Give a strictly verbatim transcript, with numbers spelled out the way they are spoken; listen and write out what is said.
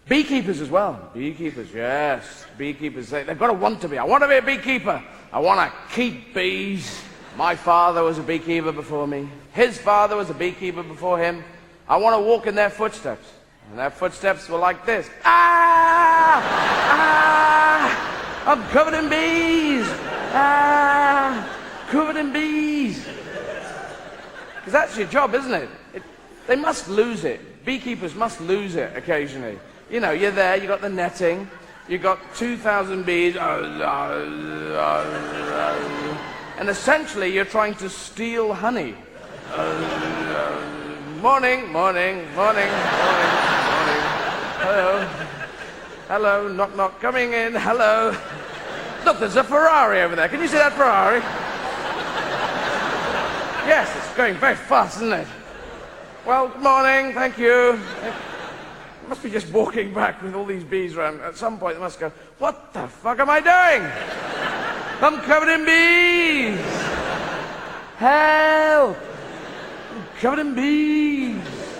Beekeepers as well. Beekeepers, yes. Beekeepers, they, they've got to want to be. I want to be a beekeeper. I want to keep bees. My father was a beekeeper before me. His father was a beekeeper before him. I want to walk in their footsteps. And their footsteps were like this. Ah! Ah! I'm covered in bees! Ah! Covered in bees! Because that's your job, isn't it? it? They must lose it. Beekeepers must lose it occasionally. You know, you're there, you've got the netting, you've got two thousand bees, and essentially you're trying to steal honey. Morning, morning, morning, morning, morning. Hello. Hello, knock, knock, coming in, hello. Look, there's a Ferrari over there. Can you see that Ferrari? Yes, it's going very fast, isn't it? Well, good morning, thank you. I must be just walking back with all these bees around. At some point, they must go, what the fuck am I doing? I'm covered in bees. Help! I'm covered in bees.